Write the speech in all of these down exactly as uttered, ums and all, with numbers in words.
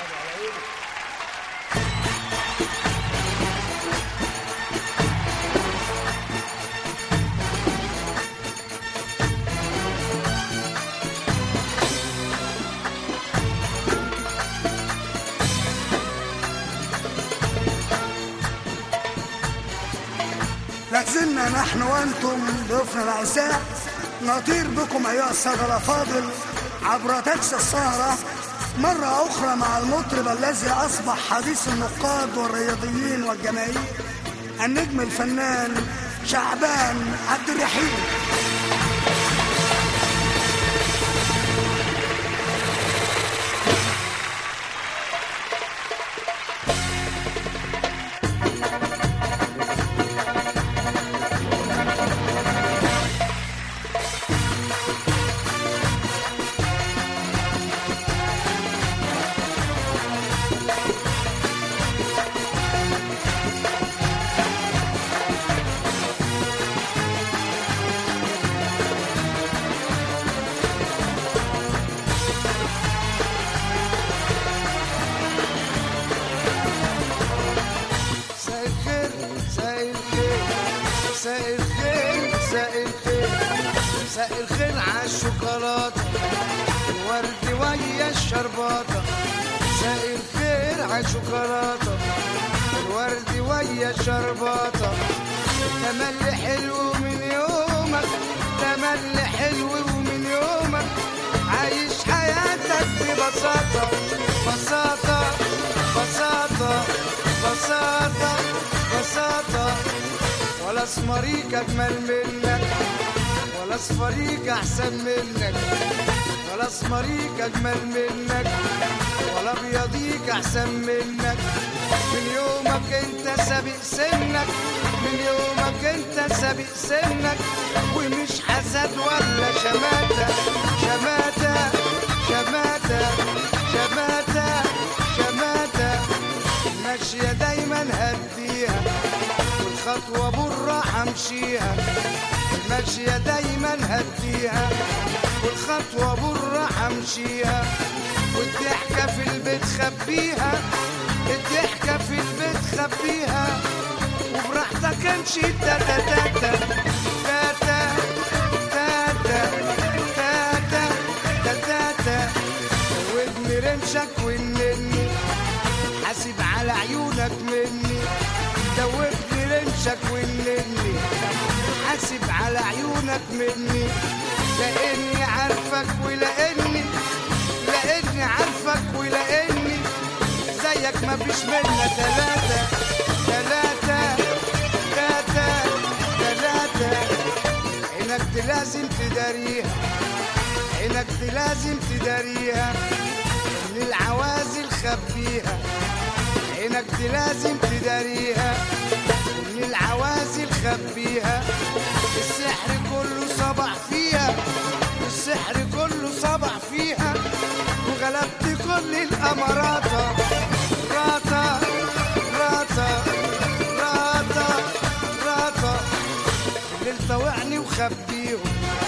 لازلنا نحن وانتم ضيوفنا الاعزاء نطير بكم ايها الساده الافاضل عبر تاكسي السهره مره اخرى مع المطرب الذي اصبح حديث النقاد والرياضيين والجماهير، النجم الفنان شعبان عبد الرحيم. مساء الخير عالشوكولاتة الورد ويا الشرباطة، مساء الخير عالشوكولاتة الورد ويا الشرباطة. تملي حلو من يومك، تملي حلو ومن يومك، عايش حياتك ببساطة بساطة بساطة بساطة بساطة. ولا اسمريك اجمل منك، ولا اصفريك احسن منك، ولا اسمريك اجمل منك، ولا ابيضيك احسن منك. من يومك انت سابق سنك، من يومك انت سابق سنك، ومش حسد ولا شماتة شماتة شماتة شماتة شماتة. ماشية دايما هديها والخطوة بالراحة امشيها، ماشية دايما هديها والخطوة بالراحة امشيها. والضحكة في البيت خبيها، الضحكة في البيت خبيها، وبراحتك امشي تاتا تاتا تاتا تاتا تاتا تاتا. ودني رمشك ونني حاسب على عيونك مني، دوبني رمشك ونني حاسب على عيونك مني. لاني عارفك ولاني لاني عارفك ولاني زيك مفيش منا تلاتة تلاتة تلاتة تلاتة. عينك دي لازم تداريها، عينك دي لازم تداريها، من العوازل خبيها. عينك دي لازم تداريها، من العوازل خبيها. السحر كله صبح فيها، السحر كله صبح فيها، وغلبت كل الأمراطة راطة راطة راطة راطة. الليل طوعني وخبيهم،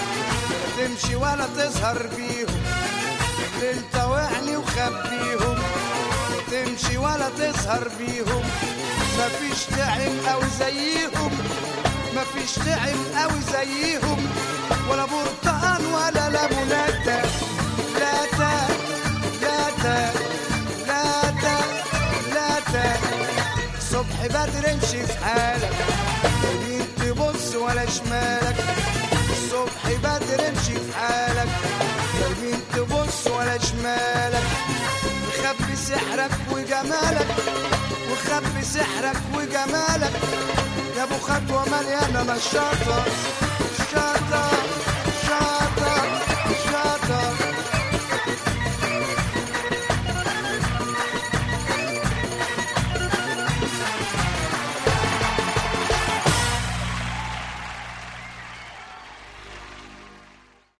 لا تمشي ولا تظهر بيهم. الليل طوعني وخبيهم، لا تمشي ولا تظهر بيهم. مفيش تعب أو زيهم، مفيش تعب قوي زيهم، ولا برتقان ولا ليموناتة. لاتا لاتا لاتا لاتا. الصبح بدري امشي في حالك، يمين تبص ولا شمالك. الصبح بدري امشي في حالك، يمين تبص ولا شمالك. وخبي سحرك وجمالك، وخبي سحرك وجمالك، يا ابو خطوه مليانه نشاطه.